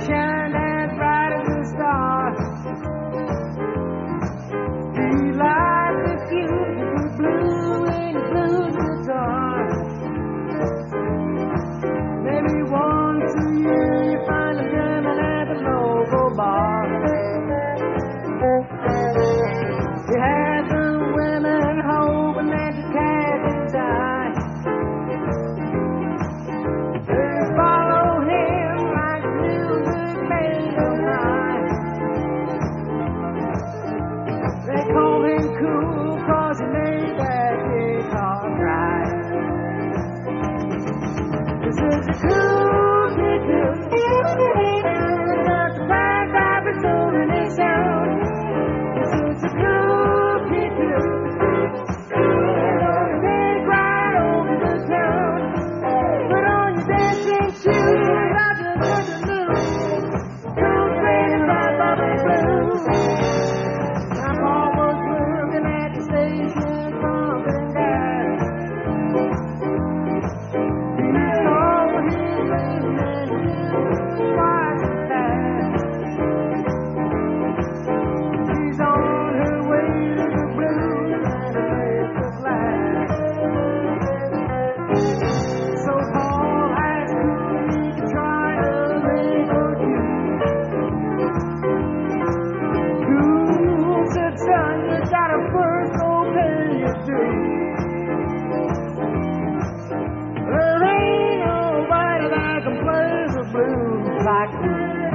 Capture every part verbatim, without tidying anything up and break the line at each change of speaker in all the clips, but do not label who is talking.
shine as bright as a star. He likes the beautiful blue and blues guitar. Maybe once a year you find him jamming at the local bar. He has the women hoping that the cat is high. They follow him like music made of high. They call him cool cause he made that guitar cry. This is a cool kid tune. Got the black vibe soul in his sound. This is a cool kid tune. Gonna take right over the town. Put on your dancing shoes. I just want to lose. Cool crazy vibe of the blues. My mom was working at the station, pumping gas. He saw his baby and his twice as fast. She's on her way to the blues and to make us laugh. So Paul asked if he could try a leg or two. Cool said, son, you gotta first go pay your dues. There ain't nobody that can play the blues like me.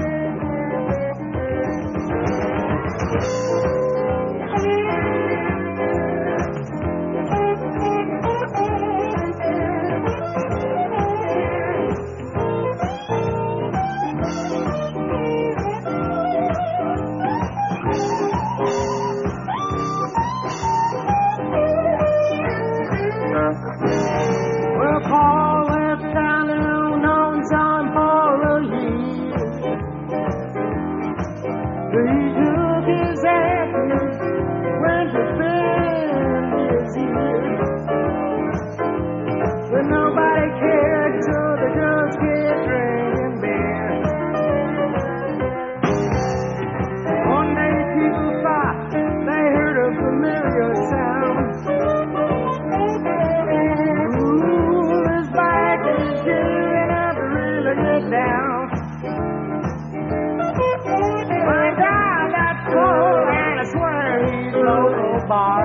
Well, Paul left town and on time for a year. He took his afternoon, went to bend his ear. But nobody cared, so they just kept drinking beer. One day people thought they heard a familiar sound. Ooh, this bike is chewing up to really get down. My God, that's cold, and I swear he's local bar.